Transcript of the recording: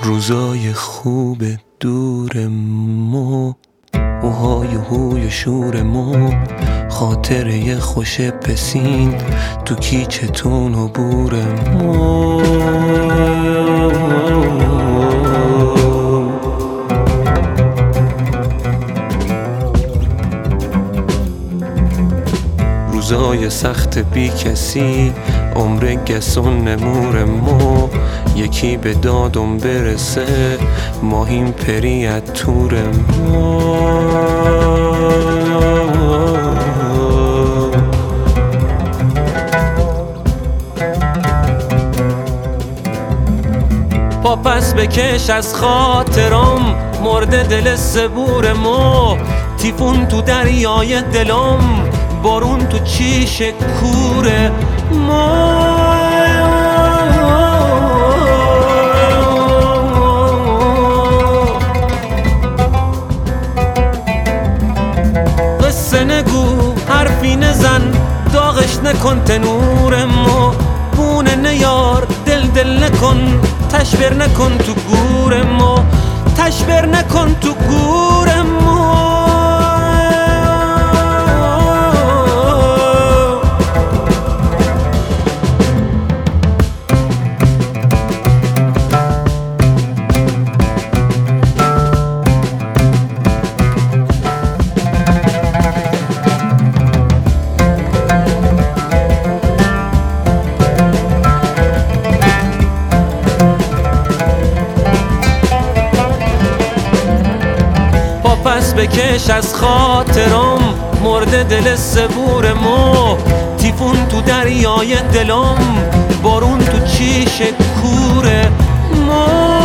روزای خوب دور مو، اوهای هوی شور مو، خاطره خوش پسین تو کیچتون و بور مو. روزای سخت بی کسی، عمر گسون نمور مو، یکی به دادم برسه ماهیم پریت تور مو. پا پس بکش از خاطرم، مرده دل صبور مو، تیفون تو دریای دلم، بارون تو چیش کوره مو. قصه نگو حرفی نزن، داغش نکن تنور مو، بونه نیار دل نکن، تشبر نکن تو گور مو، تشبر نکن تو گور مو. پس بکش از خاطرم، مرده دل صبور مو، تیفون تو دریای دلم، بارون تو چیش کوره مو.